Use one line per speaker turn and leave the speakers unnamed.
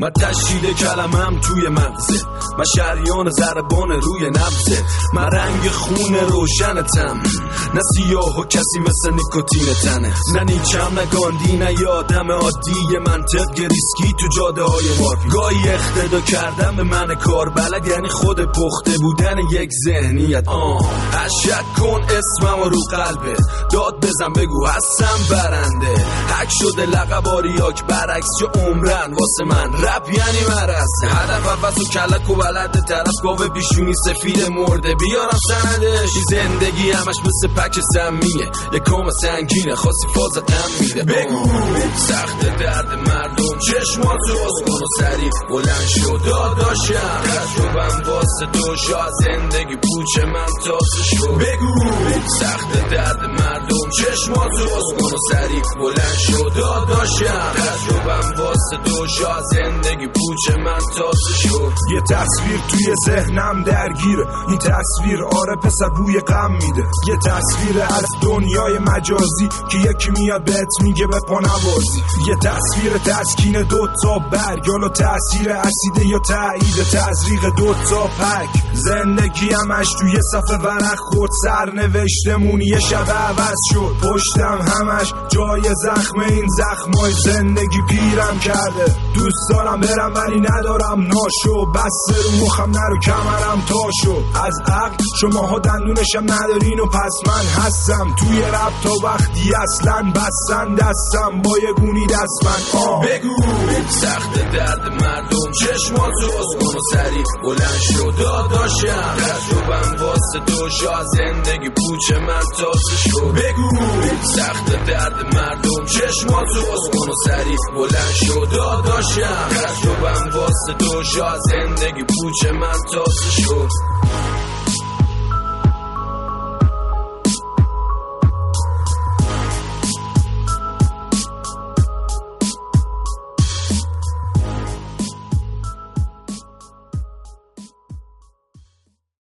من تشدید کلمم توی مغزه، من شریان ضربان روی نبضه، من رنگ خون روشنتم، نه سیاه و کسی مثل نیکوتین تنه، نه نیچم نه گاندی نه یادم عادی، یه منطق ریسکی تو جاده های مارپی. گاهی اقتدا کردم به من کار بلد، یعنی خود پخته بودن یک ذهنیت. اشک کن اسمم رو قلبه، داد بزن بگو هستم برنده، حک شده لقب آریاک برعکس چه عمرن واسه من رپ یعنی مرسه، هدف عوض و کلک و بلد طرف گاوه پیشونی سفید مرده بیارم سندش، زندگی همش مثل پک سمیه، یه کام سنگینه خاصی فازت هم میده. بگو سخت درد مردم، چشماتو باز کن و سریع بلند شد داداشم، تجربم واسه تو شاید زندگی پوچ من تازه شد. بگو سخت درد مردم، چشماتو باز کن و سریع بلند شد داداشم، تجربم واسه تو شاید زندگی پوچ من تازه شد.
یه تصویر توی ذهنم درگیره، این تصویر آره پسر بوی غم میده، یه تصویر از دنیای مجازی که یکی میاد بهت میگه به پا نوازی، یه تصویر تسکین دوتا برگ، حالا تأثیر اسیده یا تایید تزریق دوتا پک، زندگی همش توی صفحه ورق خورد، سرنوشتمون یه شب عوض شد، پشتم همش جای زخمه، این زخمای زندگی پیرم کرده، دوست دارم برم ولی ندارم ناشو، بس رو مخم نرو کمرم تاشو، از عقل شماها دندونشم ندارین و پس من هستم توی رب تا وقتی اصلا بستن دستم با یه گونی دست من.
بگو سخت درد مردم، چشماتو باز کن و سریع بلند شد داداشم، تجربم واسه تو شاید زندگی پوچ من تازه شد. بگو سخت درد مردم، چشماتو باز کن و سریع بلند شد داداشم، تجربم واسه تو شاید زندگی پوچ من تازه شد.